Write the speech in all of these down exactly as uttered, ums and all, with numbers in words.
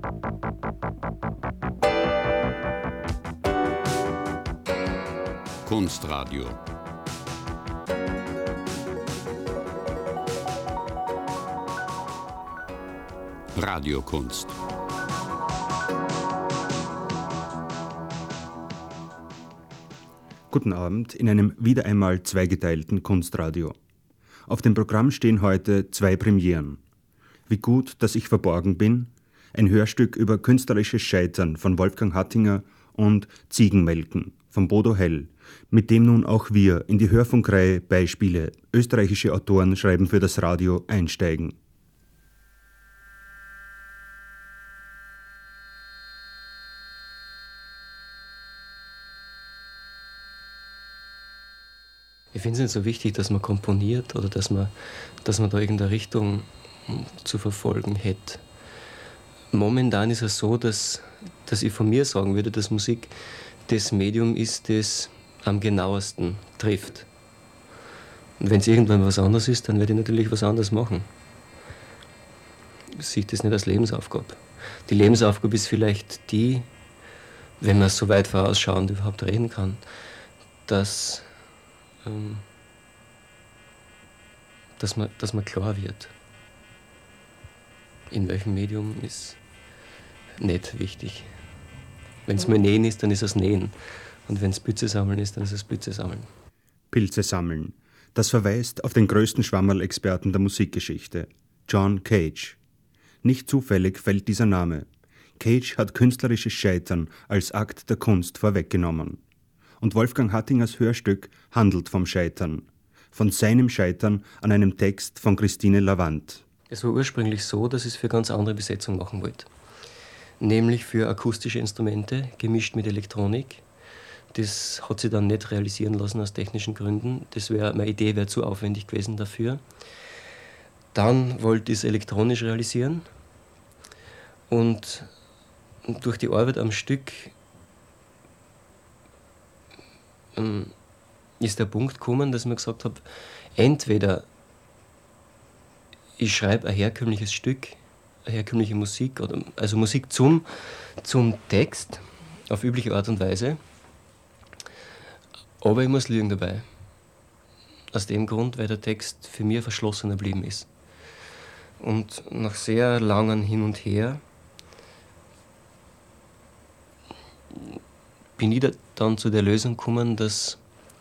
Kunstradio. Radiokunst. Guten Abend in einem wieder einmal zweigeteilten Kunstradio. Auf dem Programm stehen heute zwei Premieren. Wie gut, dass ich verborgen bin, ein Hörstück über künstlerisches Scheitern von Wolfgang Hattinger und Ziegenmelken von Bodo Hell, mit dem nun auch wir in die Hörfunkreihe Beispiele österreichische Autoren schreiben für das Radio einsteigen. Ich finde es nicht so wichtig, dass man komponiert oder dass man, dass man da irgendeine Richtung zu verfolgen hätte. Momentan ist es so, dass, dass ich von mir sagen würde, dass Musik das Medium ist, das am genauesten trifft. Und wenn es irgendwann was anderes ist, dann werde ich natürlich was anderes machen. Ich sehe das nicht als Lebensaufgabe. Die Lebensaufgabe ist vielleicht die, wenn man so weit vorausschauend überhaupt reden kann, dass, ähm, dass, man, dass man klar wird. In welchem Medium ist nicht wichtig. Wenn es mal Nähen ist, dann ist es Nähen. Und wenn es Pilze sammeln ist, dann ist es Pilze sammeln. Pilze sammeln. Das verweist auf den größten Schwammerl-Experten der Musikgeschichte, John Cage. Nicht zufällig fällt dieser Name. Cage hat künstlerisches Scheitern als Akt der Kunst vorweggenommen. Und Wolfgang Hattingers Hörstück handelt vom Scheitern. Von seinem Scheitern an einem Text von Christine Lavant. Es war ursprünglich so, dass ich es für eine ganz andere Besetzung machen wollte. Nämlich für akustische Instrumente, gemischt mit Elektronik. Das hat sich dann nicht realisieren lassen aus technischen Gründen. Das wär, meine Idee wäre zu aufwendig gewesen dafür. Dann wollte ich es elektronisch realisieren. Und durch die Arbeit am Stück ähm, ist der Punkt gekommen, dass ich mir gesagt habe, entweder ich schreibe ein herkömmliches Stück, eine herkömmliche Musik, oder, also Musik zum, zum Text, auf übliche Art und Weise, aber ich muss lügen dabei. Aus dem Grund, weil der Text für mich verschlossener geblieben ist. Und nach sehr langem Hin und Her bin ich da dann zu der Lösung gekommen, dass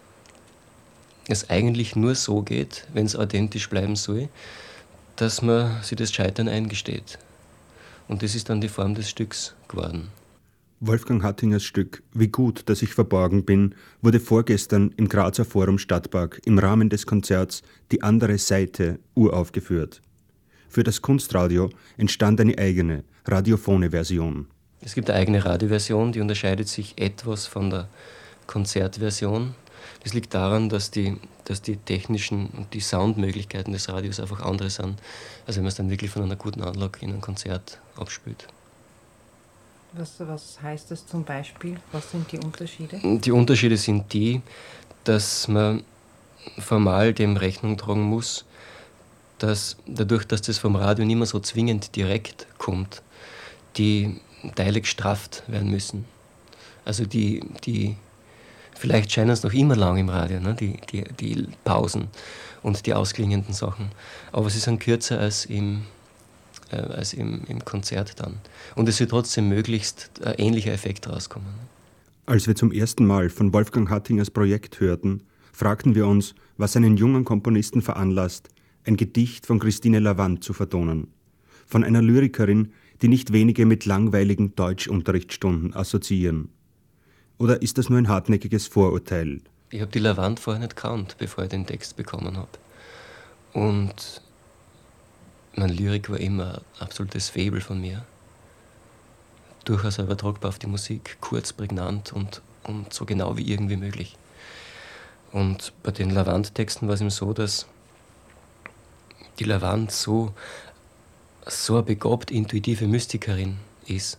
es eigentlich nur so geht, wenn es authentisch bleiben soll, dass man sich das Scheitern eingesteht. Und das ist dann die Form des Stücks geworden. Wolfgang Hattingers Stück Wie gut, dass ich verborgen bin wurde vorgestern im Grazer Forum Stadtpark im Rahmen des Konzerts Die andere Seite uraufgeführt. Für das Kunstradio entstand eine eigene, radiophone Version. Es gibt eine eigene Radioversion, die unterscheidet sich etwas von der Konzertversion. Das liegt daran, dass die, dass die technischen und die Soundmöglichkeiten des Radios einfach andere sind, als wenn man es dann wirklich von einer guten Anlage in einem Konzert abspielt. Was, was heißt das zum Beispiel? Was sind die Unterschiede? Die Unterschiede sind die, dass man formal dem Rechnung tragen muss, dass dadurch, dass das vom Radio nicht mehr so zwingend direkt kommt, die Teile gestrafft werden müssen. Also die, die vielleicht scheinen es noch immer lang im Radio, ne? die, die, die Pausen und die ausklingenden Sachen. Aber sie sind kürzer als im, äh, als im, im Konzert dann. Und es wird trotzdem möglichst ein ähnlicher Effekt rauskommen. Als wir zum ersten Mal von Wolfgang Hattingers Projekt hörten, fragten wir uns, was einen jungen Komponisten veranlasst, ein Gedicht von Christine Lavant zu vertonen. Von einer Lyrikerin, die nicht wenige mit langweiligen Deutschunterrichtsstunden assoziieren. Oder ist das nur ein hartnäckiges Vorurteil? Ich habe die Lavant vorher nicht gekannt, bevor ich den Text bekommen habe. Und meine Lyrik war immer ein absolutes Faible von mir. Durchaus übertragbar auf die Musik, kurz, prägnant und, und so genau wie irgendwie möglich. Und bei den Lavant-Texten war es eben so, dass die Lavant so, so eine begabt intuitive Mystikerin ist.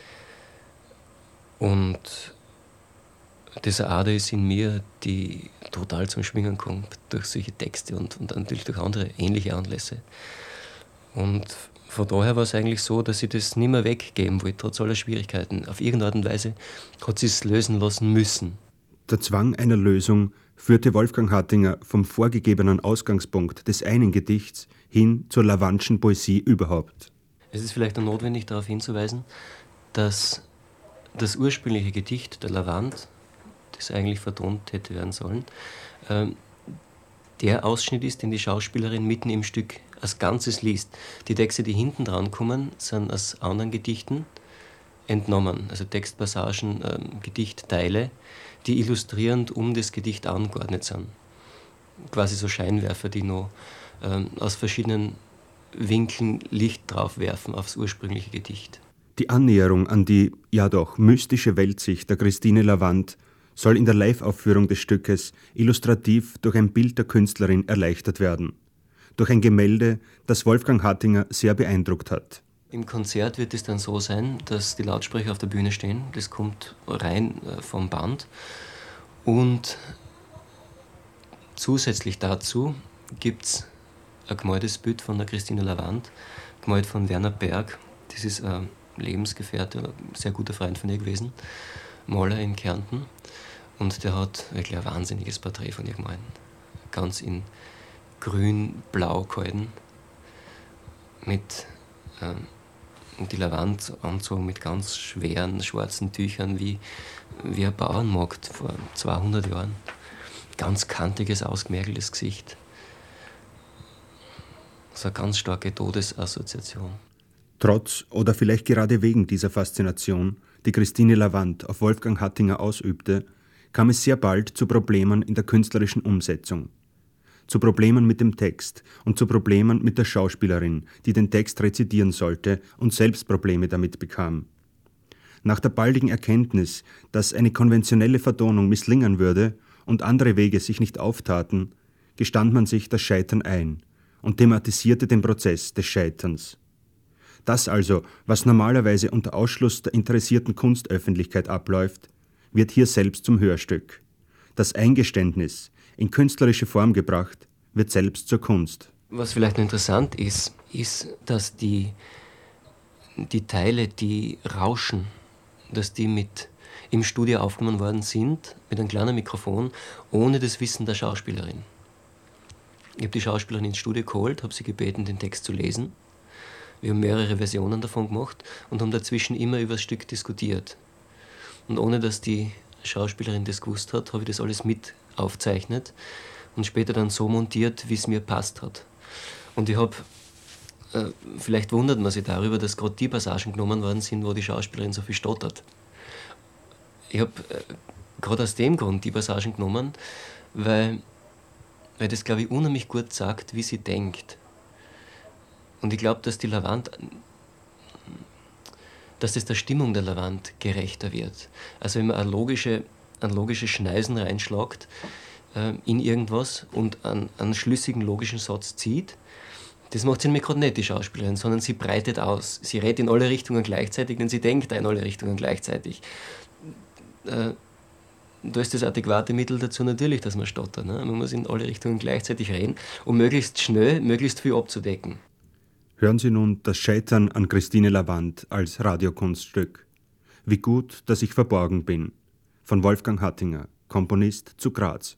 Und diese Ader ist in mir, die total zum Schwingen kommt durch solche Texte und, und natürlich durch andere ähnliche Anlässe. Und von daher war es eigentlich so, dass ich das nicht mehr weggeben wollte, trotz aller Schwierigkeiten. Auf irgendeine Art und Weise hat sie es lösen lassen müssen. Der Zwang einer Lösung führte Wolfgang Hattinger vom vorgegebenen Ausgangspunkt des einen Gedichts hin zur Lavandschen Poesie überhaupt. Es ist vielleicht auch notwendig, darauf hinzuweisen, dass das ursprüngliche Gedicht der Lavand, das eigentlich vertont hätte werden sollen, ähm, der Ausschnitt ist, den die Schauspielerin mitten im Stück als Ganzes liest. Die Texte, die hinten dran kommen, sind aus anderen Gedichten entnommen, also Textpassagen, ähm, Gedichtteile, die illustrierend um das Gedicht angeordnet sind. Quasi so Scheinwerfer, die noch ähm, aus verschiedenen Winkeln Licht drauf werfen aufs ursprüngliche Gedicht. Die Annäherung an die, ja doch, mystische Weltsicht der Christine Lavand soll in der Live-Aufführung des Stückes illustrativ durch ein Bild der Künstlerin erleichtert werden. Durch ein Gemälde, das Wolfgang Hattinger sehr beeindruckt hat. Im Konzert wird es dann so sein, dass die Lautsprecher auf der Bühne stehen. Das kommt rein vom Band. Und zusätzlich dazu gibt es ein gemaltes Bild von der Christine Lavand, gemalt von Werner Berg. Das ist ein Lebensgefährte, ein sehr guter Freund von ihr gewesen, Maler in Kärnten. Und der hat wirklich ein wahnsinniges Porträt von ihr gemalt. Ganz in grün-blau gehalten. Mit ähm, die Lavand anzogen mit ganz schweren schwarzen Tüchern, wie, wie ein Bauernmarkt vor zweihundert Jahren. Ganz kantiges, ausgemergeltes Gesicht. So eine ganz starke Todesassoziation. Trotz oder vielleicht gerade wegen dieser Faszination, die Christine Lavand auf Wolfgang Hattinger ausübte, kam es sehr bald zu Problemen in der künstlerischen Umsetzung. Zu Problemen mit dem Text und zu Problemen mit der Schauspielerin, die den Text rezitieren sollte und selbst Probleme damit bekam. Nach der baldigen Erkenntnis, dass eine konventionelle Vertonung misslingen würde und andere Wege sich nicht auftaten, gestand man sich das Scheitern ein und thematisierte den Prozess des Scheiterns. Das also, was normalerweise unter Ausschluss der interessierten Kunstöffentlichkeit abläuft, wird hier selbst zum Hörstück. Das Eingeständnis, in künstlerische Form gebracht, wird selbst zur Kunst. Was vielleicht noch interessant ist, ist, dass die, die Teile, die rauschen, dass die mit im Studio aufgenommen worden sind, mit einem kleinen Mikrofon, ohne das Wissen der Schauspielerin. Ich habe die Schauspielerin ins Studio geholt, habe sie gebeten, den Text zu lesen. Wir haben mehrere Versionen davon gemacht und haben dazwischen immer über das Stück diskutiert. Und ohne dass die Schauspielerin das gewusst hat, habe ich das alles mit aufgezeichnet und später dann so montiert, wie es mir passt hat. Und ich habe, äh, vielleicht wundert man sich darüber, dass gerade die Passagen genommen worden sind, wo die Schauspielerin so viel stottert. Ich habe äh, gerade aus dem Grund die Passagen genommen, weil, weil das, glaube ich, unheimlich gut sagt, wie sie denkt. Und ich glaube, dass die Lavand, dass das der Stimmung der Lavand gerechter wird. Also wenn man ein, logische, ein logisches Schneisen reinschlagt äh, in irgendwas und einen, einen schlüssigen logischen Satz zieht, das macht sie nämlich gerade nicht, die Schauspielerin, sondern sie breitet aus. Sie redet in alle Richtungen gleichzeitig, denn sie denkt in alle Richtungen gleichzeitig. Äh, da ist das adäquate Mittel dazu natürlich, dass man stottert. Ne? Man muss in alle Richtungen gleichzeitig reden, um möglichst schnell, möglichst viel abzudecken. Hören Sie nun das Scheitern an Christine Lavand als Radiokunststück. Wie gut, dass ich verborgen bin. Von Wolfgang Hattinger, Komponist zu Graz.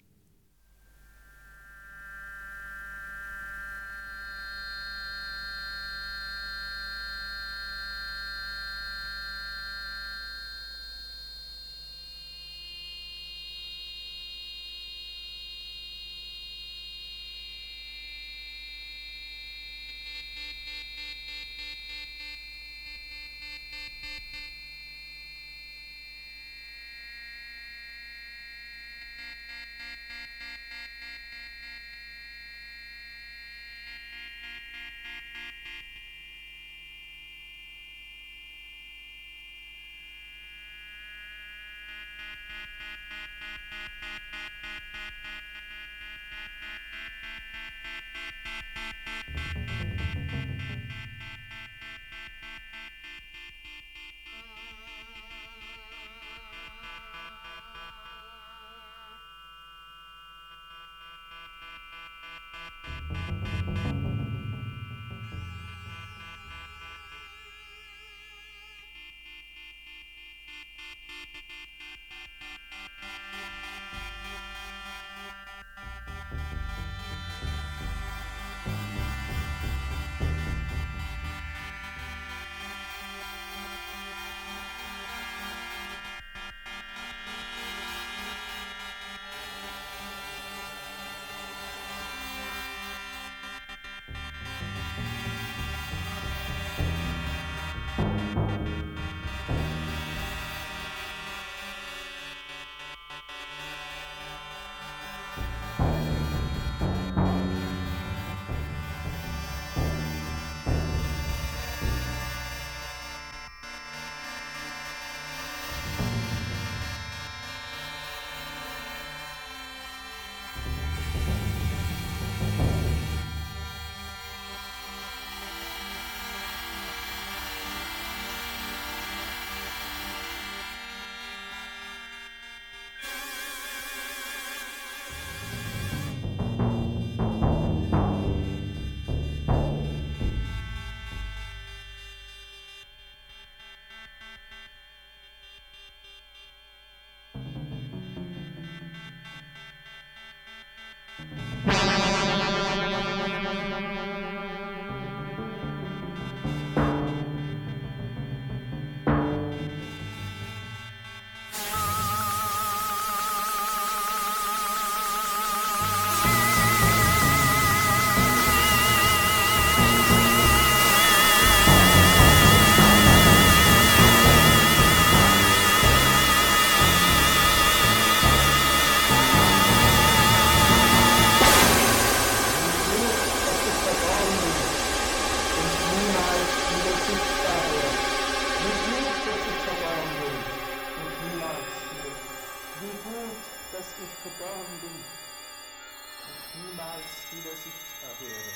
verborgen bin und niemals wieder sichtbar werde.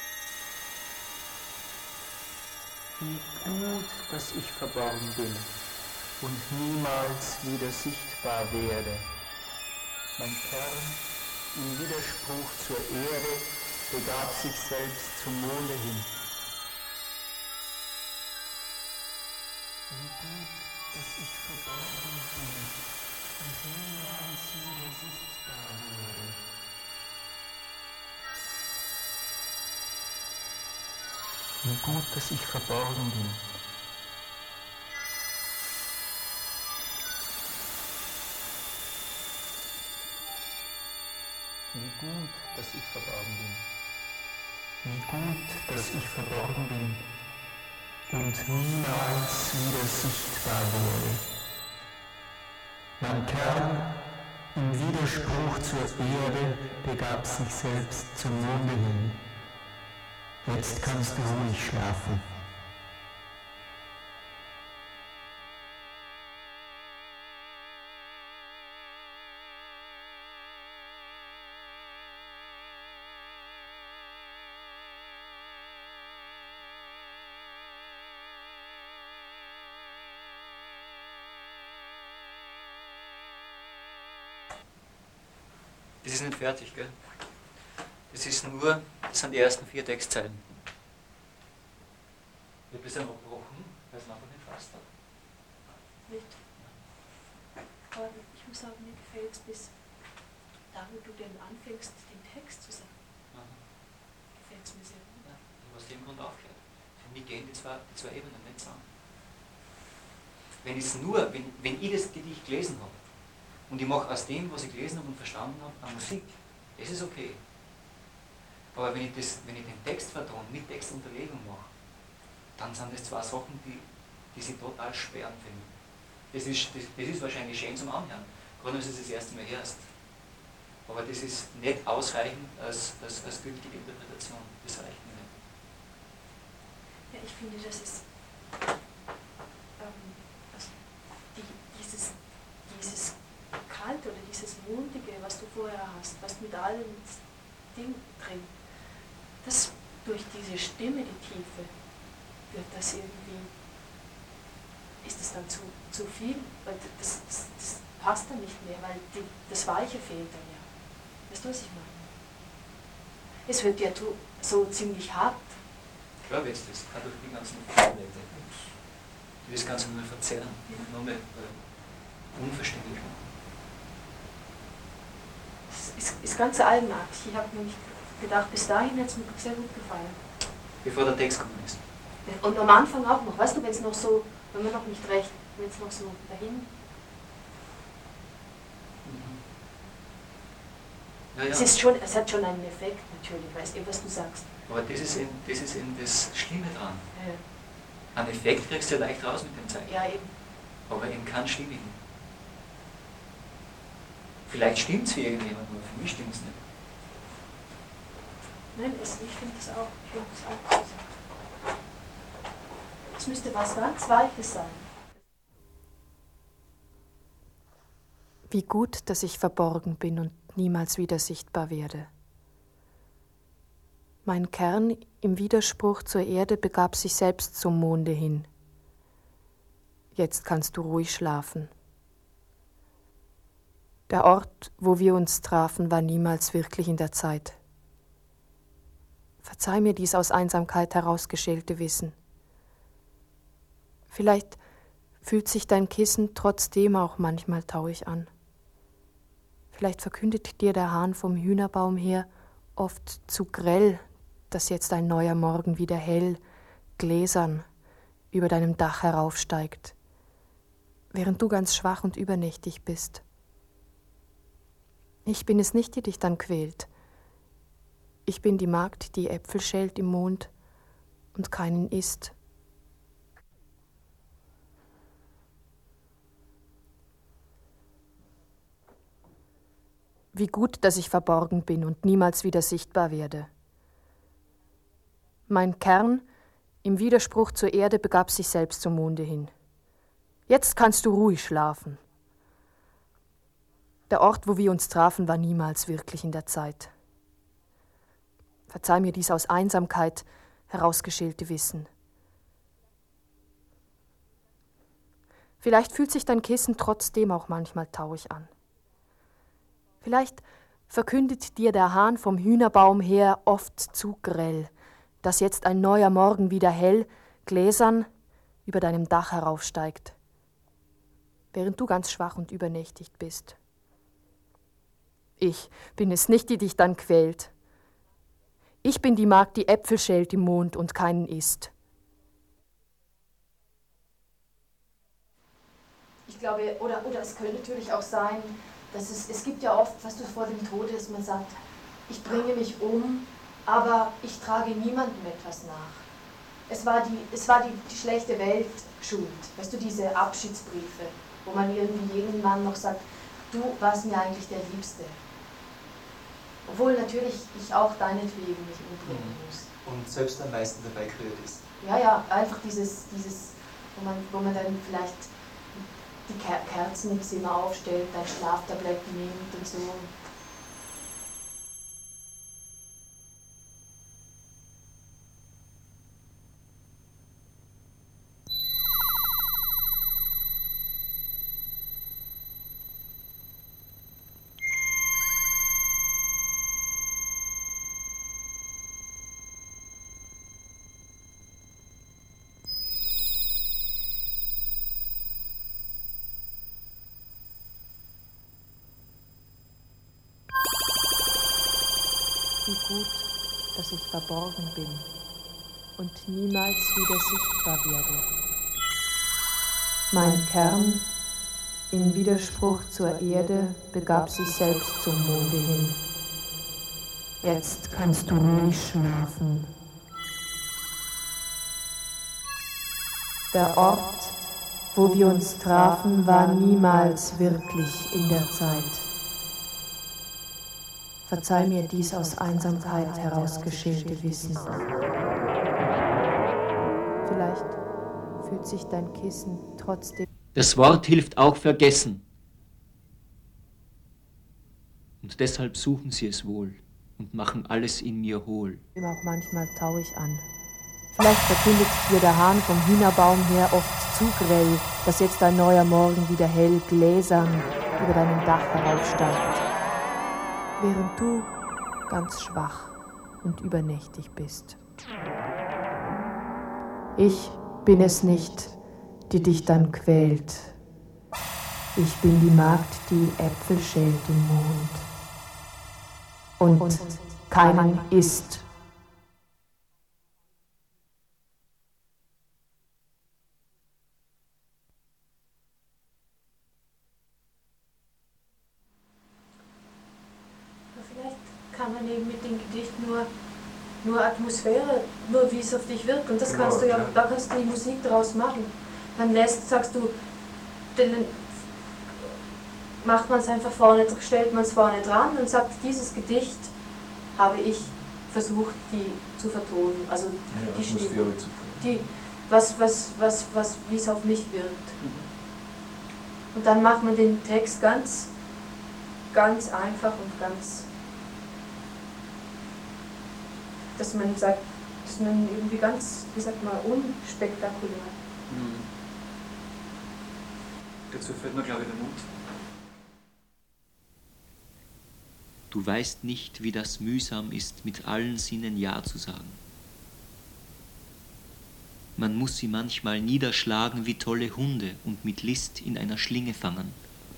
Wie gut, dass ich verborgen bin und niemals wieder sichtbar werde. Mein Kern, im Widerspruch zur Erde, begab sich selbst zum Monde hin. Wie gut, dass ich verborgen bin und niemals wieder sichtbar werde. Wie gut, dass ich verborgen bin. Wie gut, dass ich verborgen bin. Wie gut, dass ich verborgen bin und niemals wieder sichtbar werde. Mein Kern, im Widerspruch zur Erde, begab sich selbst zum Monde hin. Jetzt kannst du ruhig schlafen. Das ist nicht fertig, gell? Das ist nur, das sind die ersten vier Textzeilen. Ich habe es dann abgebrochen, weil es einfach nicht passt hat. Nicht? Aber ich muss sagen, mir gefällt es bis da, wo du denn anfängst, den Text zu sagen. Gefällt es mir sehr gut. Ja, ich habe aus dem Grund aufgehört. Für mich gehen die zwei, die zwei Ebenen nicht zusammen. Wenn, nur, wenn, wenn ich das Gedicht gelesen habe, und ich mache aus dem, was ich gelesen habe und verstanden habe, eine Musik. Das ist okay. Aber wenn ich, das, wenn ich den Text vertone, mit Textunterlegung mache, dann sind das zwei Sachen, die, die sich total sperren für mich. Das ist, das, das ist wahrscheinlich schön zum Anhören, gerade wenn du es das erste Mal hörst. Aber das ist nicht ausreichend als, als, als gültige Interpretation. Das reicht mir nicht. Ja, ich finde, das ist ähm, also die, dieses, dieses Kalte oder dieses Mundige, was du vorher hast, was mit allem Ding drin, das durch diese Stimme, die Tiefe, wird das irgendwie, ist das dann zu, zu viel, weil das, das, das passt dann nicht mehr, weil die, das Weiche fehlt dann ja. Weißt du, was ich meine? Es wird ja so ziemlich hart. Klar wird es das, auch durch die ganzen Vorwände, die das Ganze nur verzerren, nur mehr äh, unverständlich machen. Ist, ist ganz eigenartig. Ich habe nämlich gedacht, bis dahin hat es mir sehr gut gefallen. Bevor der Text gekommen ist. Und am Anfang auch noch, weißt du, wenn es noch so, wenn man noch nicht recht, wenn es noch so dahin. Mhm. Ja, ja. Es ist schon, es hat schon einen Effekt natürlich, weißt du, was du sagst. Aber das ist eben das, ist eben das Schlimme dran. Ja. Einen Effekt kriegst du ja leicht raus mit dem Zeichen. Ja, eben. Aber eben keinen stimmigen. Vielleicht stimmt es für irgendjemanden, aber für mich stimmt es nicht. Nein, es, ich finde das auch. Ich finde das auch. Es müsste was ganz Weiches sein. Wie gut, dass ich verborgen bin und niemals wieder sichtbar werde. Mein Kern im Widerspruch zur Erde begab sich selbst zum Monde hin. Jetzt kannst du ruhig schlafen. Der Ort, wo wir uns trafen, war niemals wirklich in der Zeit. Verzeih mir dies aus Einsamkeit herausgeschälte Wissen. Vielleicht fühlt sich dein Kissen trotzdem auch manchmal tauig an. Vielleicht verkündet dir der Hahn vom Hühnerbaum her oft zu grell, dass jetzt ein neuer Morgen wieder hell, gläsern über deinem Dach heraufsteigt, während du ganz schwach und übernächtig bist. Ich bin es nicht, die dich dann quält. Ich bin die Magd, die Äpfel schält im Mond und keinen isst. Wie gut, dass ich verborgen bin und niemals wieder sichtbar werde. Mein Kern im Widerspruch zur Erde begab sich selbst zum Monde hin. Jetzt kannst du ruhig schlafen. Der Ort, wo wir uns trafen, war niemals wirklich in der Zeit. Verzeih mir dies aus Einsamkeit herausgeschälte Wissen. Vielleicht fühlt sich dein Kissen trotzdem auch manchmal traurig an. Vielleicht verkündet dir der Hahn vom Hühnerbaum her oft zu grell, dass jetzt ein neuer Morgen wieder hell, gläsern über deinem Dach heraufsteigt, während du ganz schwach und übernächtigt bist. Ich bin es nicht, die dich dann quält. Ich bin die Magd, die Äpfel schält im Mond und keinen isst. Ich glaube, oder, oder es könnte natürlich auch sein, dass es, es gibt ja oft, was du vor dem Tode ist, man sagt, ich bringe mich um, aber ich trage niemandem etwas nach. Es war die, es war die, die schlechte Welt schuld, weißt du, diese Abschiedsbriefe, wo man irgendwie jedem Mann noch sagt, du warst mir eigentlich der Liebste. Obwohl natürlich ich auch deinetwegen mich umbringen muss. Und selbst am meisten dabei gerührt ist. Ja, ja, einfach dieses, dieses wo, man, wo man dann vielleicht die Ker- Kerzen im Zimmer aufstellt, dann Schlaftabletten nimmt und so. Wie gut, dass ich verborgen bin und niemals wieder sichtbar werde. Mein Kern, im Widerspruch zur Erde, begab sich selbst zum Monde hin. Jetzt kannst du ruhig schlafen. Der Ort, wo wir uns trafen, war niemals wirklich in der Zeit. Verzeih mir dies aus Einsamkeit herausgeschälte Wissen. Vielleicht fühlt sich dein Kissen trotzdem... Das Wort hilft auch vergessen. Und deshalb suchen sie es wohl und machen alles in mir hohl. Auch manchmal tauig an. Vielleicht verkündet dir der Hahn vom Hühnerbaum her oft zu grell, dass jetzt ein neuer Morgen wieder hell gläsern über deinem Dach heraufsteigt, während du ganz schwach und übernächtig bist. Ich bin es nicht, die dich dann quält. Ich bin die Magd, die Äpfel schält im Mond und keinen isst. Kann man eben mit dem Gedicht nur, nur Atmosphäre, nur wie es auf dich wirkt. Und das genau, kannst du ja, ja, da kannst du die Musik draus machen. Dann lässt, sagst du, dann macht man es einfach vorne, stellt man es vorne dran und sagt, dieses Gedicht habe ich versucht, die zu vertonen. Also ja, die Stimme, die, was, was, was, was, wie es auf mich wirkt. Mhm. Und dann macht man den Text ganz, ganz einfach und ganz, dass man sagt, dass man irgendwie ganz, wie sagt man, unspektakulär. Mhm. Dazu fällt mir, glaube ich, der Mut. Du weißt nicht, wie das mühsam ist, mit allen Sinnen Ja zu sagen. Man muss sie manchmal niederschlagen wie tolle Hunde und mit List in einer Schlinge fangen.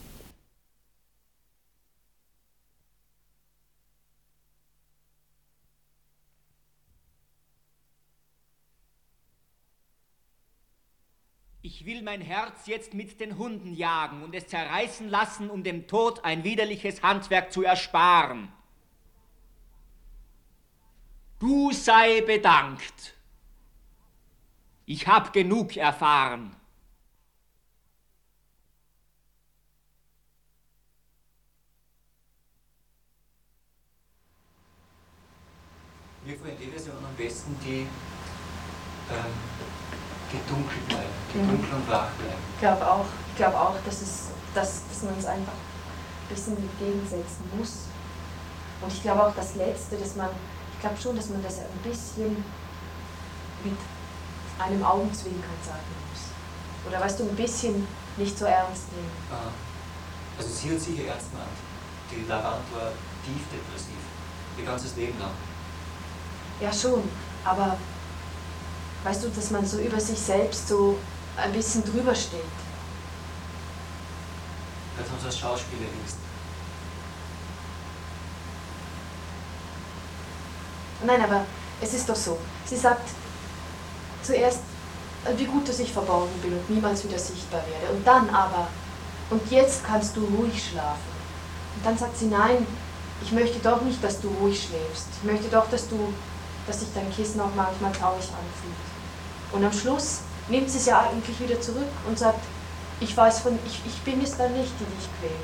Ich will mein Herz jetzt mit den Hunden jagen und es zerreißen lassen, um dem Tod ein widerliches Handwerk zu ersparen. Du sei bedankt. Ich hab genug erfahren. Mir gefallen die Versionen am besten, die ähm, gedunkelt bleiben, die mhm. dunkel und wach bleiben. Ich glaube auch, ich glaube auch, dass, es, dass, dass man es einfach, ein bisschen entgegensetzen muss. Und ich glaube auch das Letzte, dass man, ich glaube schon, dass man das ein bisschen mit einem Augenzwinkern sagen muss. Oder weißt du, ein bisschen nicht so ernst nehmen. Ah. Also sie hat sicher ernst gemeint. Die Lavant war tief depressiv. Ihr ganzes Leben lang. Ja schon, aber weißt du, dass man so über sich selbst so ein bisschen drüber steht. Vielleicht haben sie als Schauspieler wenigstens. Nein, aber es ist doch so. Sie sagt zuerst, wie gut, dass ich verborgen bin und niemals wieder sichtbar werde. Und dann aber, und jetzt kannst du ruhig schlafen. Und dann sagt sie, nein, ich möchte doch nicht, dass du ruhig schläfst. Ich möchte doch, dass du, dass sich dein Kissen auch manchmal traurig anfühlt. Und am Schluss nimmt sie es ja eigentlich wieder zurück und sagt, ich weiß von, ich, ich bin es dann nicht, die dich quält.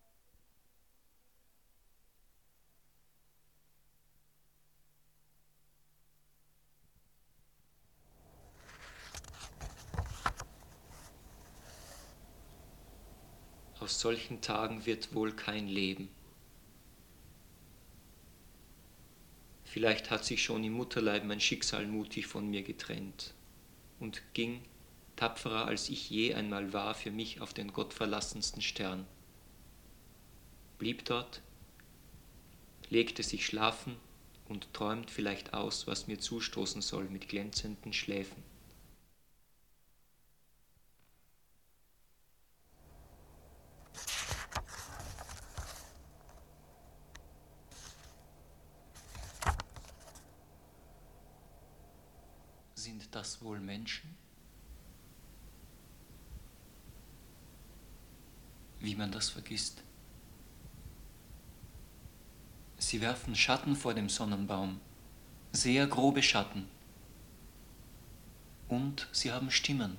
Aus solchen Tagen wird wohl kein Leben. Vielleicht hat sich schon im Mutterleib mein Schicksal mutig von mir getrennt und ging, tapferer als ich je einmal war, für mich auf den gottverlassensten Stern. Blieb dort, legte sich schlafen und träumt vielleicht aus, was mir zustoßen soll mit glänzenden Schläfen. Sind das wohl Menschen? Wie man das vergisst. Sie werfen Schatten vor dem Sonnenbaum, sehr grobe Schatten. Und sie haben Stimmen.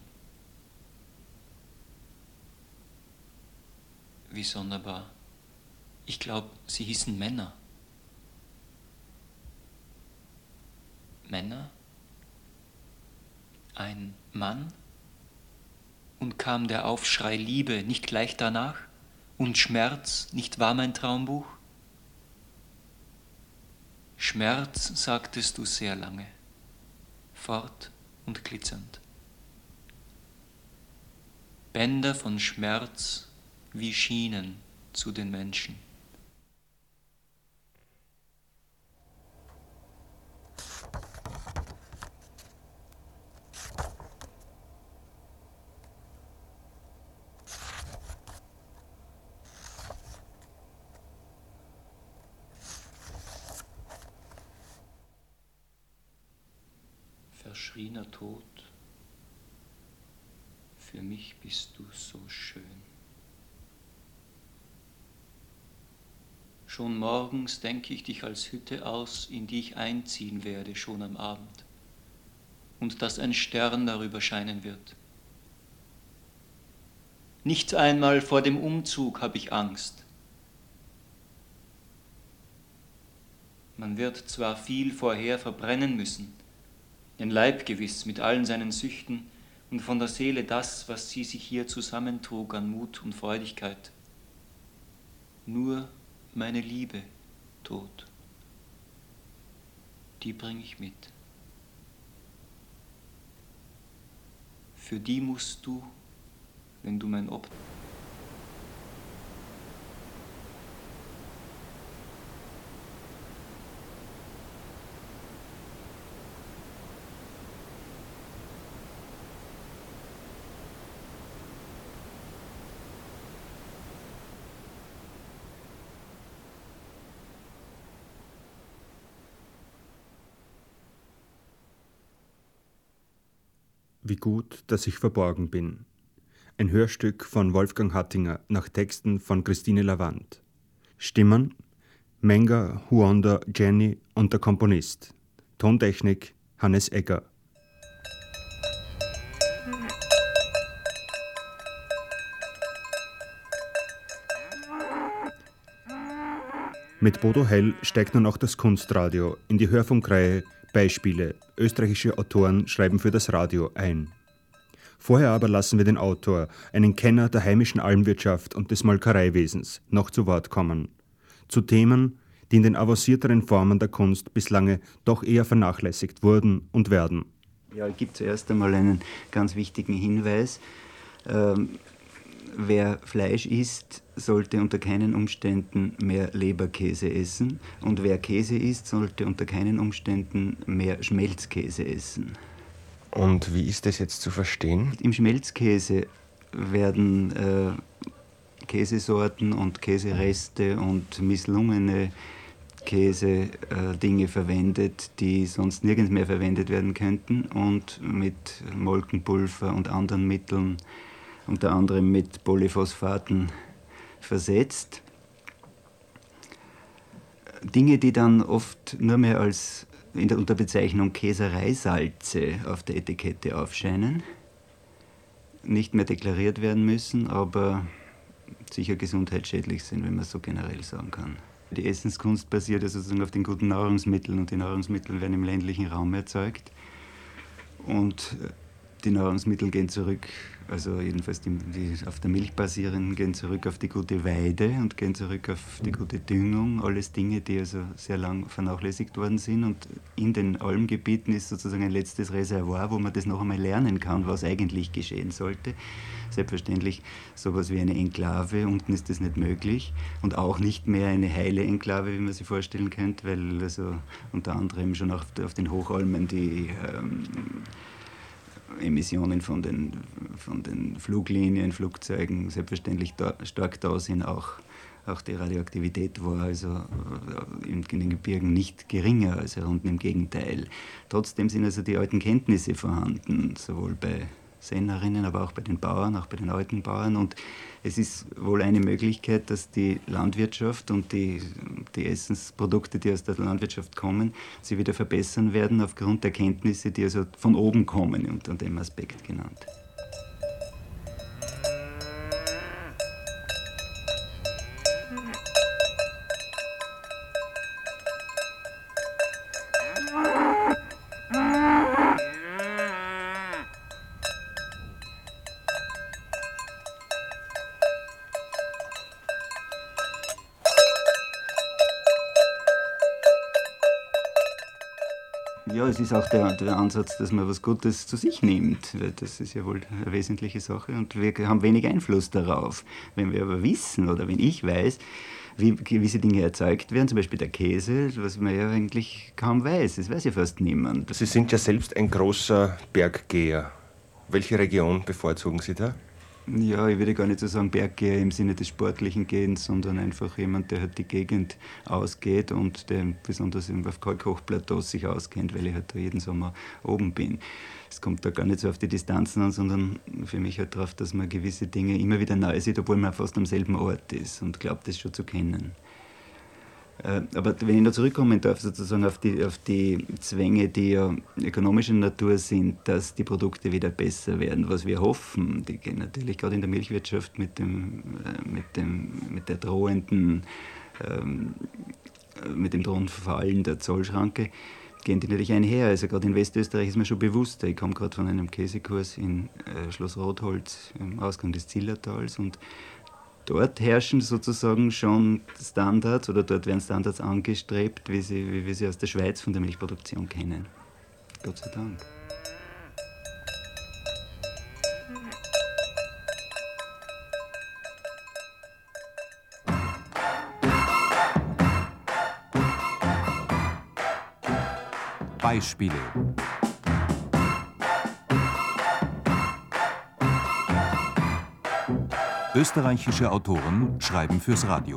Wie sonderbar. Ich glaube, sie hießen Männer. Männer? Ein Mann? Und kam der Aufschrei Liebe nicht gleich danach? Und Schmerz nicht war mein Traumbuch? Schmerz, sagtest du sehr lange, fort und glitzernd. Bänder von Schmerz wie Schienen zu den Menschen. Verschriener Tod, für mich bist du so schön. Schon morgens denke ich dich als Hütte aus, in die ich einziehen werde, schon am Abend, und dass ein Stern darüber scheinen wird. Nicht einmal vor dem Umzug habe ich Angst. Man wird zwar viel vorher verbrennen müssen, den Leib gewiss mit allen seinen Süchten und von der Seele das, was sie sich hier zusammentrug an Mut und Freudigkeit. Nur meine Liebe, Tod, die bring ich mit. Für die musst du, wenn du mein Opfer... Wie gut, dass ich verborgen bin. Ein Hörstück von Wolfgang Hattinger nach Texten von Christine Lavant. Stimmen: Menger, Huonda, Jenny und der Komponist. Tontechnik: Hannes Egger. Mit Bodo Hell steigt nun auch das Kunstradio in die Hörfunkreihe Beispiele. Österreichische Autoren schreiben für das Radio ein. Vorher aber lassen wir den Autor, einen Kenner der heimischen Almwirtschaft und des Molkereiwesens, noch zu Wort kommen. Zu Themen, die in den avancierteren Formen der Kunst bislang doch eher vernachlässigt wurden und werden. Ja, es gibt zuerst einmal einen ganz wichtigen Hinweis. Ähm, wer Fleisch isst, sollte unter keinen Umständen mehr Leberkäse essen. Und wer Käse isst, sollte unter keinen Umständen mehr Schmelzkäse essen. Und wie ist das jetzt zu verstehen? Im Schmelzkäse werden äh, Käsesorten und Käsereste und misslungene Käse-Dinge äh, verwendet, die sonst nirgends mehr verwendet werden könnten und mit Molkenpulver und anderen Mitteln, unter anderem mit Polyphosphaten, versetzt. Dinge, die dann oft nur mehr als in der Unterbezeichnung Käsereisalze auf der Etikette aufscheinen, nicht mehr deklariert werden müssen, aber sicher gesundheitsschädlich sind, wenn man so generell sagen kann. Die Essenskunst basiert ja sozusagen auf den guten Nahrungsmitteln und die Nahrungsmittel werden im ländlichen Raum erzeugt und die Nahrungsmittel gehen zurück, also jedenfalls die, die auf der Milch basierenden, gehen zurück auf die gute Weide und gehen zurück auf die gute Düngung. Alles Dinge, die also sehr lang vernachlässigt worden sind. Und in den Almgebieten ist sozusagen ein letztes Reservoir, wo man das noch einmal lernen kann, was eigentlich geschehen sollte. Selbstverständlich sowas wie eine Enklave, unten ist das nicht möglich. Und auch nicht mehr eine heile Enklave, wie man sich vorstellen könnte, weil also unter anderem schon auf, auf den Hochalmen die ähm, Emissionen von den, von den Fluglinien, Flugzeugen selbstverständlich da, stark da sind. Auch, auch die Radioaktivität war also in, in den Gebirgen nicht geringer als hier unten, im Gegenteil. Trotzdem sind also die alten Kenntnisse vorhanden, sowohl bei Sennerinnen, aber auch bei den Bauern, auch bei den alten Bauern. Und es ist wohl eine Möglichkeit, dass die Landwirtschaft und die, die Essensprodukte, die aus der Landwirtschaft kommen, sie wieder verbessern werden aufgrund der Kenntnisse, die also von oben kommen, unter dem Aspekt genannt. Ja, es ist auch der, der Ansatz, dass man was Gutes zu sich nimmt. Das ist ja wohl eine wesentliche Sache und wir haben wenig Einfluss darauf. Wenn wir aber wissen oder wenn ich weiß, wie gewisse Dinge erzeugt werden, zum Beispiel der Käse, was man ja eigentlich kaum weiß, das weiß ja fast niemand. Sie sind ja selbst ein großer Berggeher. Welche Region bevorzugen Sie da? Ja, ich würde gar nicht so sagen Berggeher im Sinne des sportlichen Gehens, sondern einfach jemand, der halt die Gegend ausgeht und der besonders auf Kalkhochplateaus sich auskennt, weil ich halt da jeden Sommer oben bin. Es kommt da gar nicht so auf die Distanzen an, sondern für mich halt darauf, dass man gewisse Dinge immer wieder neu sieht, obwohl man fast am selben Ort ist und glaubt, das schon zu kennen. Aber wenn ich noch zurückkommen darf, sozusagen auf die, auf die Zwänge, die ja ökonomischer Natur sind, dass die Produkte wieder besser werden, was wir hoffen, die gehen natürlich gerade in der Milchwirtschaft mit, dem, mit, dem, mit der drohenden, ähm, mit dem drohenden Verfallen der Zollschranke, gehen die natürlich einher. Also gerade in Westösterreich ist mir schon bewusster. Ich komme gerade von einem Käsekurs in äh, Schloss Rotholz, im Ausgang des Zillertals, und dort herrschen sozusagen schon Standards oder dort werden Standards angestrebt, wie, sie, wie wir sie aus der Schweiz von der Milchproduktion kennen. Gott sei Dank. Beispiele. Österreichische Autoren schreiben fürs Radio.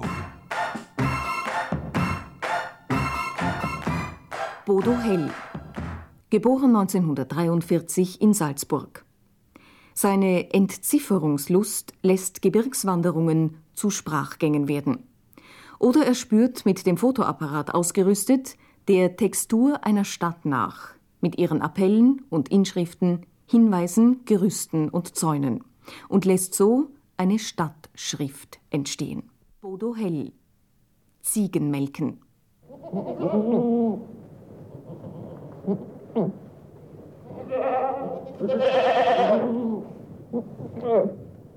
Bodo Hell, geboren neunzehnhundertdreiundvierzig in Salzburg. Seine Entzifferungslust lässt Gebirgswanderungen zu Sprachgängen werden. Oder er spürt mit dem Fotoapparat ausgerüstet der Textur einer Stadt nach, mit ihren Appellen und Inschriften, Hinweisen, Gerüsten und Zäunen, und lässt so eine Stadtschrift entstehen. Bodo Hell. Ziegenmelken.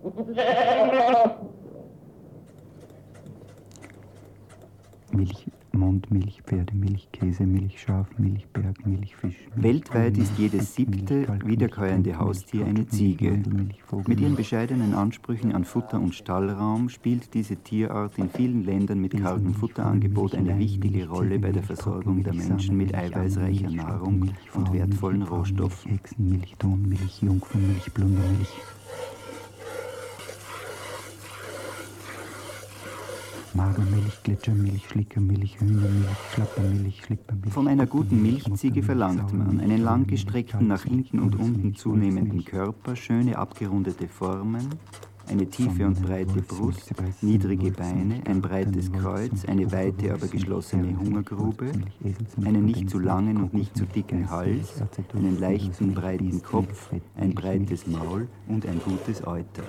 Milch, Mondmilch, Pferdemilch, Käsemilch, Schafmilch, Bergmilch, Fischmilch. Weltweit ist jedes siebte wiederkäuende Haustier eine Ziege. Mit ihren bescheidenen Ansprüchen an Futter und Stallraum spielt diese Tierart in vielen Ländern mit kargem Futterangebot eine wichtige Rolle bei der Versorgung der Menschen mit eiweißreicher Nahrung und wertvollen Rohstoffen. Hexenmilch, Tonmilch, Jungfermilch, Blundermilch. Magermilch, Gletschermilch, Schlickermilch, Hühnermilch, Schlappermilch, Schlippermilch. Von einer guten Milchziege verlangt man einen langgestreckten, nach hinten und unten zunehmenden Körper, schöne abgerundete Formen, eine tiefe und breite Brust, niedrige Beine, ein breites Kreuz, eine weite, aber geschlossene Hungergrube, einen nicht zu langen und nicht zu dicken Hals, einen leichten, breiten Kopf, ein breites Maul und ein gutes Euter.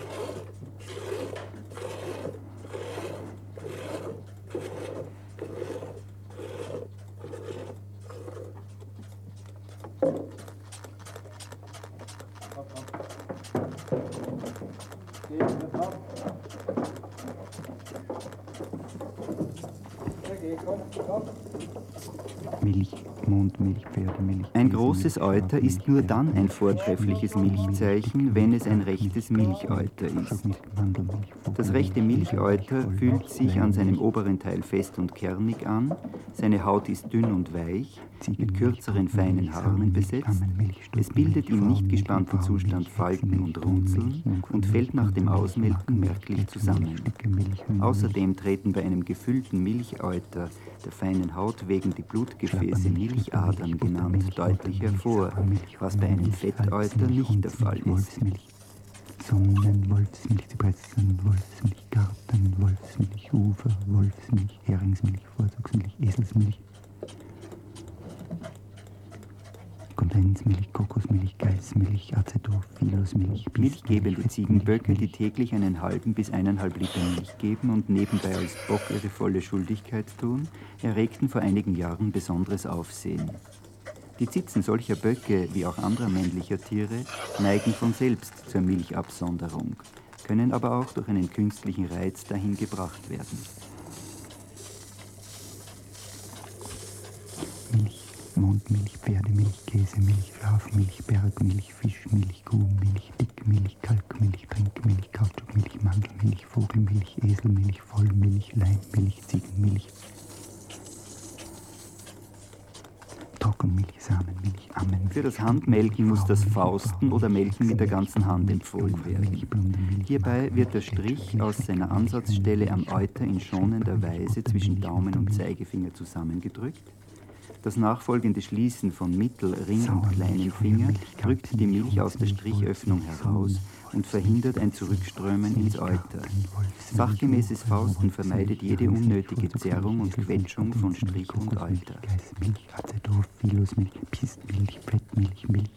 Milch, Mondmilch, Pferdemilch. Ein großes Euter ist nur dann ein vortreffliches Milchzeichen, wenn es ein rechtes Milcheuter ist. Das rechte Milcheuter fühlt sich an seinem oberen Teil fest und kernig an, seine Haut ist dünn und weich, mit kürzeren, feinen Haaren besetzt, es bildet im nicht gespannten Zustand Falten und Runzeln und fällt nach dem Ausmelken merklich zusammen. Außerdem treten bei einem gefüllten Milcheuter der feinen Haut wegen die Blutgefäße Milchadern genannt deutlich hervor, was bei einem Fetteuter nicht der Fall ist. Sonnen, Wolfsmilch, Zypressen, Wolfsmilch, Garten, Wolfsmilch, Ufer, Wolfsmilch, Heringsmilch, Vorzugsmilch, Eselsmilch, Kondensmilch, Kokosmilch, Geißmilch, Acetophilusmilch. Milchgebende Ziegenböcke, die täglich einen halben bis eineinhalb Liter Milch geben und nebenbei als Bock ihre volle Schuldigkeit tun, erregten vor einigen Jahren besonderes Aufsehen. Die Zitzen solcher Böcke, wie auch anderer männlicher Tiere, neigen von selbst zur Milchabsonderung, können aber auch durch einen künstlichen Reiz dahin gebracht werden. Milch, Mondmilch, Pferdemilch, Käsemilch, Schafmilch, Bergmilch, Fischmilch, Kuhmilch, Dickmilch, Kalkmilch, Trinkmilch, Kautschukmilch, Mandelmilch, Vogelmilch, Eselmilch, Vollmilch, Leimmilch, Ziegenmilch, Trockenmilch, Samenmilch, Ammenmilch. Für das Handmelken muss das Fausten oder Melken mit der ganzen Hand empfohlen werden. Hierbei wird der Strich aus seiner Ansatzstelle am Euter in schonender Weise zwischen Daumen und Zeigefinger zusammengedrückt. Das nachfolgende Schließen von Mittel-, Ring- und kleinen Finger drückt die Milch aus der Strichöffnung heraus und verhindert ein Zurückströmen ins Euter. Sachgemäßes Fausten vermeidet jede unnötige Zerrung und Quetschung von Strich und Euter. Milch, Acetophilusmilch, Pistmilch, Fettmilch, Milch.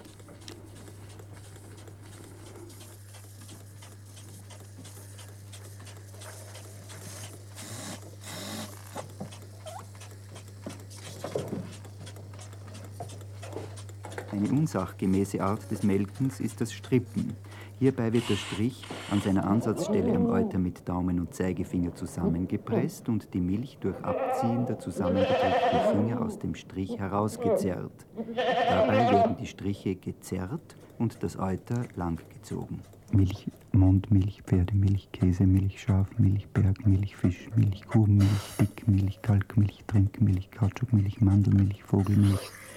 Eine unsachgemäße Art des Melkens ist das Strippen. Hierbei wird der Strich an seiner Ansatzstelle am Euter mit Daumen und Zeigefinger zusammengepresst und die Milch durch Abziehen der zusammengedrückten Finger aus dem Strich herausgezerrt. Dabei werden die Striche gezerrt und das Euter langgezogen. Milch, Mondmilch, Pferdemilch, Käsemilch, Schafmilch, Bergmilch, Fischmilch, Kuhmilch, Dickmilch, Kalkmilch, Trinkmilch, Kautschukmilch, Mandelmilch, Vogelmilch,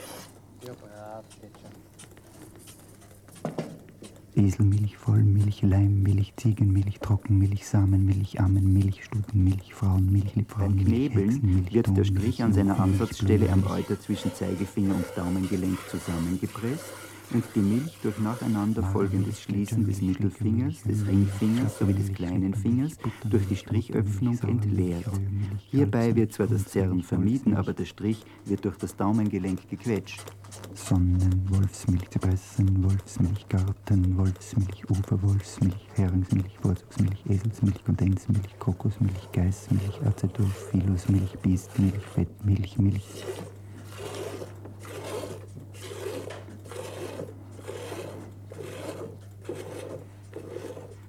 Eselmilch, Vollmilch, Leimmilch, Ziegenmilch, Trockenmilch, Samenmilch, Ammenmilch, Stutenmilch, Frauenmilch, Liebfrauenmilch. Beim Knebeln wird der Strich an seiner Ansatzstelle am Euter zwischen Zeigefinger und Daumengelenk zusammengepresst und die Milch durch nacheinander folgendes Schließen des Mittelfingers, des Ringfingers sowie des kleinen Fingers durch die Strichöffnung entleert. Hierbei wird zwar das Zerren vermieden, aber der Strich wird durch das Daumengelenk gequetscht. Sonnen, Wolfsmilch, Zypressen, Wolfsmilch, Garten, Wolfsmilch, Ufer, Wolfsmilch, Heringsmilch, Vorzugsmilch, Eselsmilch, Kondensmilch, Kokosmilch, Geißmilch, Acetophilusmilch, Biestmilch, Fettmilch, Milch.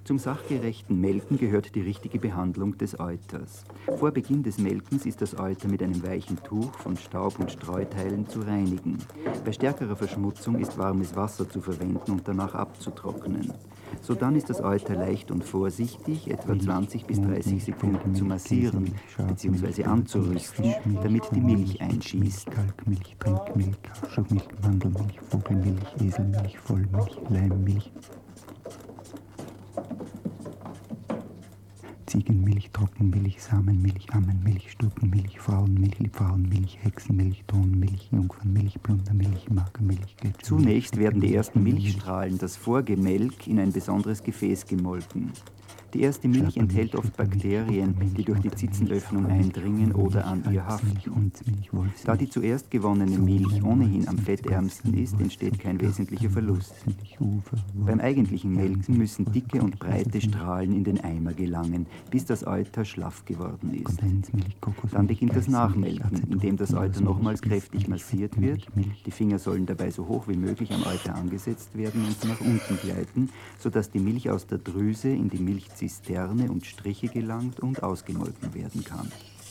Zum sachgerechten Melken gehört die richtige Behandlung des Euters. Vor Beginn des Melkens ist das Euter mit einem weichen Tuch von Staub und Streuteilen zu reinigen. Bei stärkerer Verschmutzung ist warmes Wasser zu verwenden und danach abzutrocknen. Sodann ist das Euter leicht und vorsichtig, etwa zwanzig bis dreißig Sekunden zu massieren bzw. anzurüsten, damit die Milch einschießt. Kalkmilch, Trinkmilch, Kautschukmilch, Mandelmilch, Vogelmilch, Eselmilch, Vollmilch, Leimmilch, Ziegenmilch, Trockenmilch, Samenmilch, Ammenmilch, Stuten-Milch, Frauenmilch, Liebfrauenmilch, Hexenmilch, Tonmilch, Jungfernmilch, Plundermilch, Magermilch, Gletschermilch. Zunächst werden die ersten Milchstrahlen, das Vorgemelk, in ein besonderes Gefäß gemolken. Die erste Milch enthält oft Bakterien, die durch die Zitzenöffnung eindringen oder an ihr haften. Da die zuerst gewonnene Milch ohnehin am fettärmsten ist, entsteht kein wesentlicher Verlust. Beim eigentlichen Melken müssen dicke und breite Strahlen in den Eimer gelangen, bis das Euter schlaff geworden ist. Dann beginnt das Nachmelken, indem das Euter nochmals kräftig massiert wird. Die Finger sollen dabei so hoch wie möglich am Euter angesetzt werden und nach unten gleiten, sodass die Milch aus der Drüse in die Milchzisterne und Striche gelangt und ausgemolken werden kann.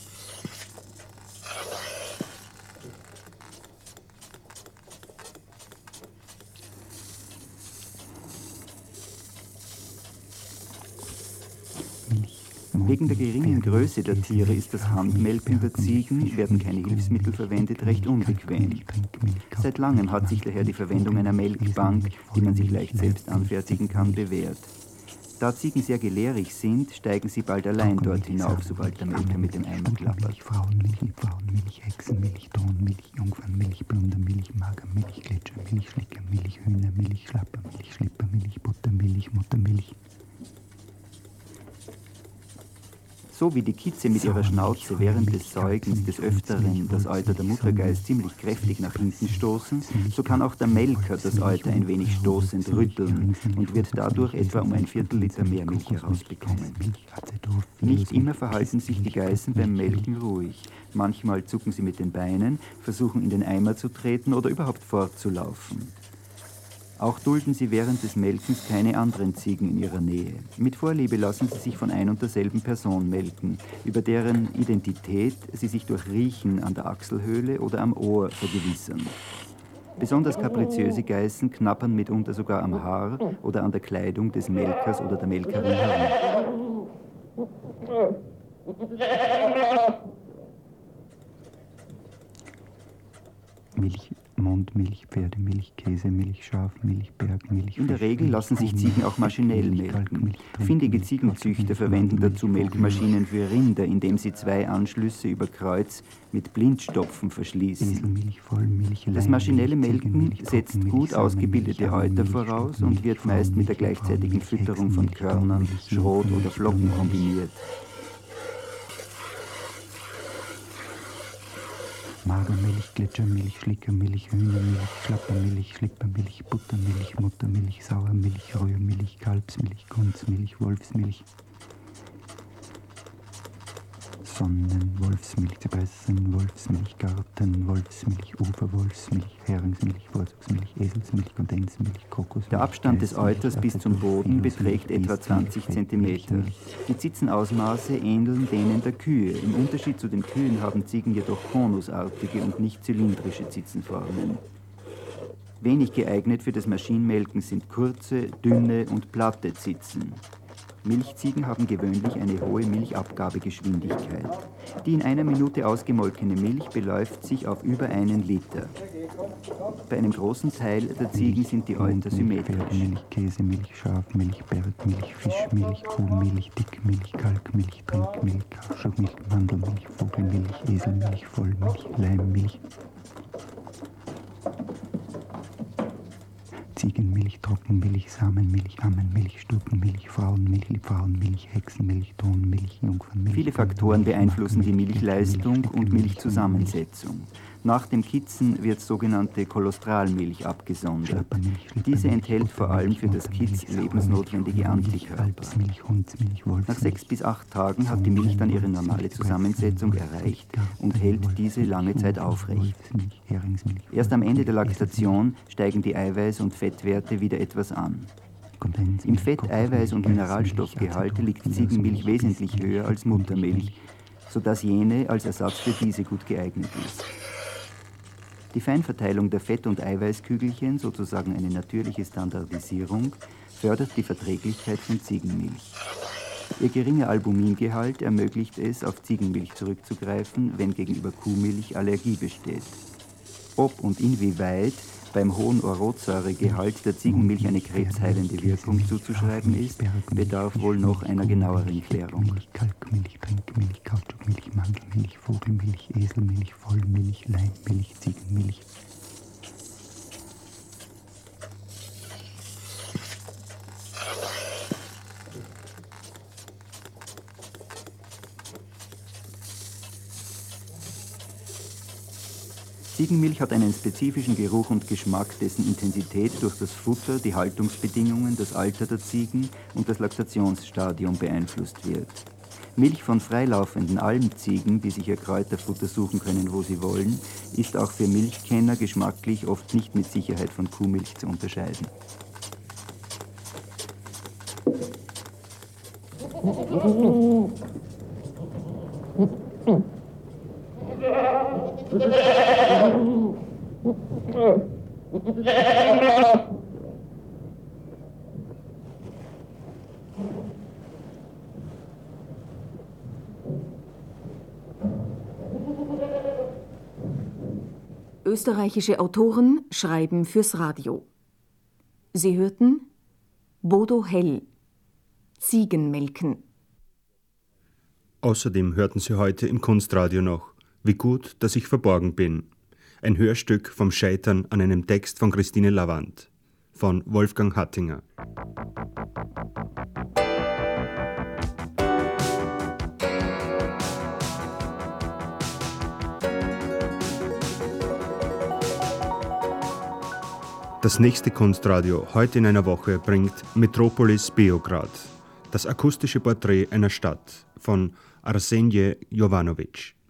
Wegen der geringen Größe der Tiere ist das Handmelken der Ziegen, werden keine Hilfsmittel verwendet, recht unbequem. Seit langem hat sich daher die Verwendung einer Melkbank, die man sich leicht selbst anfertigen kann, bewährt. Da Ziegen sehr gelehrig sind, steigen sie bald allein dort hinauf, sobald der Melker mit dem Eimer klappert. Frauenmilch, Liebfrauenmilch, Hexenmilch, Tonmilch, Jungfernmilch, Plundermilch, Magermilch, Gletschermilch, Schlickermilch, Hühnermilch, Schlappermilch, Schlippermilch, Buttermilch, Muttermilch. So wie die Kitze mit ihrer Schnauze während des Säugens des Öfteren das Euter der Muttergeiß ziemlich kräftig nach hinten stoßen, so kann auch der Melker das Euter ein wenig stoßend rütteln und wird dadurch etwa um ein Viertel Liter mehr Milch herausbekommen. Nicht immer verhalten sich die Geißen beim Melken ruhig. Manchmal zucken sie mit den Beinen, versuchen in den Eimer zu treten oder überhaupt fortzulaufen. Auch dulden sie während des Melkens keine anderen Ziegen in ihrer Nähe. Mit Vorliebe lassen sie sich von ein und derselben Person melken, über deren Identität sie sich durch Riechen an der Achselhöhle oder am Ohr vergewissern. Besonders kapriziöse Geißen knappern mitunter sogar am Haar oder an der Kleidung des Melkers oder der Melkerin herum. Milch, Mondmilch, Pferdemilch, Käsemilch, Schafmilch, Bergmilch. In der Regel lassen sich Ziegen auch maschinell melken. Findige Ziegenzüchter verwenden dazu Melkmaschinen für Rinder, indem sie zwei Anschlüsse über Kreuz mit Blindstopfen verschließen. Das maschinelle Melken setzt gut ausgebildete Euter voraus und wird meist mit der gleichzeitigen Fütterung von Körnern, Schrot oder Flocken kombiniert. Magermilch, Gletschermilch, Schlickermilch, Hühnermilch, Schlappermilch, Schlippermilch, Buttermilch, Muttermilch, Sauermilch, Rührmilch, Kalbsmilch, Kunzmilch, Wolfsmilch, Sonnen, Wolfsmilch, Zypressen, Wolfsmilch, Garten, Wolfsmilch, Uferwolfsmilch, Heringsmilch, Vorzugsmilch, Eselsmilch, Kondensmilch, Kokosmilch. Der Abstand des Euters bis zum Boden beträgt etwa zwanzig Zentimeter. Die Zitzenausmaße ähneln denen der Kühe. Im Unterschied zu den Kühen haben Ziegen jedoch konusartige und nicht zylindrische Zitzenformen. Wenig geeignet für das Maschinenmelken sind kurze, dünne und platte Zitzen. Milchziegen haben gewöhnlich eine hohe Milchabgabegeschwindigkeit. Die in einer Minute ausgemolkene Milch beläuft sich auf über einen Liter. Bei einem großen Teil der Ziegen sind die Euter symmetrisch. Milch, Käsemilch, Schafmilch, Bergmilch, Fischmilch, Kuhmilch, Dickmilch, Kalkmilch, Trinkmilch, Kautschukmilch, Mandelmilch, Vogelmilch, Eselmilch, Vollmilch, Leimmilch, Ziegenmilch, Trockenmilch, Samenmilch, Ammenmilch, Stutenmilch, Frauenmilch, Liebfrauenmilch, Hexenmilch, Tonmilch, Jungfernmilch. Viele Faktoren beeinflussen die Milchleistung und Milchzusammensetzung. Nach dem Kitzen wird sogenannte Kolostralmilch abgesondert. Diese enthält vor allem für das Kitz lebensnotwendige Antikörper. Nach sechs bis acht Tagen hat die Milch dann ihre normale Zusammensetzung erreicht und hält diese lange Zeit aufrecht. Erst am Ende der Laktation steigen die Eiweiß- und Fettwerte wieder etwas an. Im Fett-, Eiweiß- und Mineralstoffgehalt liegt Ziegenmilch wesentlich höher als Muttermilch, sodass jene als Ersatz für diese gut geeignet ist. Die Feinverteilung der Fett- und Eiweißkügelchen, sozusagen eine natürliche Standardisierung, fördert die Verträglichkeit von Ziegenmilch. Ihr geringer Albumingehalt ermöglicht es, auf Ziegenmilch zurückzugreifen, wenn gegenüber Kuhmilch Allergie besteht. Ob und inwieweit beim hohen Orotsäuregehalt der Ziegenmilch eine krebsheilende Wirkung zuzuschreiben ist, bedarf wohl noch einer genaueren Klärung. Kalkmilch, Trinkmilch, Kautschukmilch, Mandelmilch, Vogelmilch, Eselmilch, Vollmilch, Leimmilch, Ziegenmilch. Ziegenmilch hat einen spezifischen Geruch und Geschmack, dessen Intensität durch das Futter, die Haltungsbedingungen, das Alter der Ziegen und das Laktationsstadium beeinflusst wird. Milch von freilaufenden Almziegen, die sich ihr Kräuterfutter suchen können, wo sie wollen, ist auch für Milchkenner geschmacklich oft nicht mit Sicherheit von Kuhmilch zu unterscheiden. Österreichische Autoren schreiben fürs Radio. Sie hörten Bodo Hell, Ziegenmelken. Außerdem hörten Sie heute im Kunstradio noch Wie gut, dass ich verborgen bin. Ein Hörstück vom Scheitern an einem Text von Christine Lavand von Wolfgang Hattinger. Das nächste Kunstradio heute in einer Woche bringt Metropolis Beograd, das akustische Porträt einer Stadt von Arsenije Jovanovic.